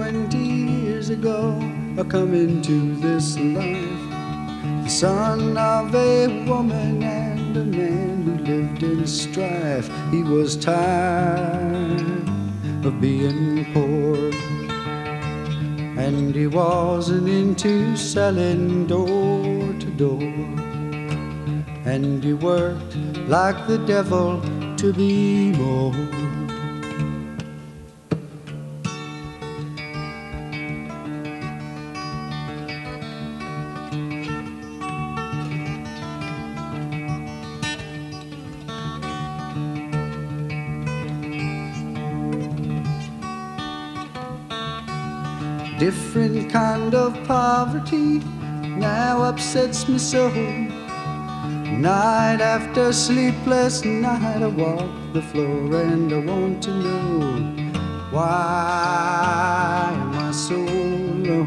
20 years ago, I come into this life, the son of a woman and a man who lived in strife. He was tired of being poor, and he wasn't into selling door to door, and he worked like the devil to be more. Different kind of poverty now upsets me so. Night after sleepless night, I walk the floor and I want to know, why am I so low?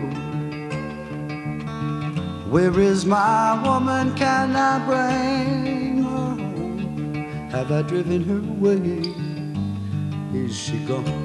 Where is my woman? Can I bring her home? Have I driven her away? Is she gone?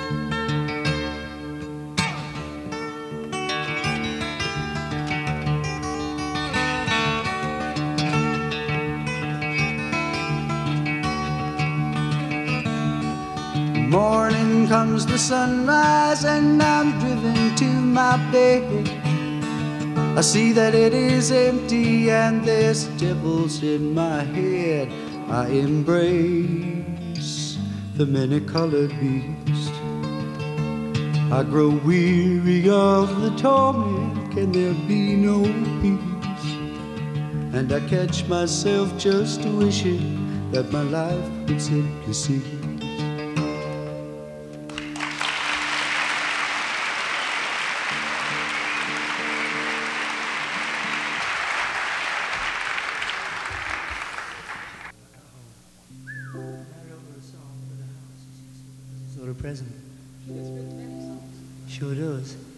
Morning comes the sunrise and I'm driven to my bed. I see that it is empty and there's devils in my head. I embrace the many-colored beast. I grow weary of the torment. Can there be no peace? And I catch myself just wishing that my life would simply cease. Sort of present. Sure does.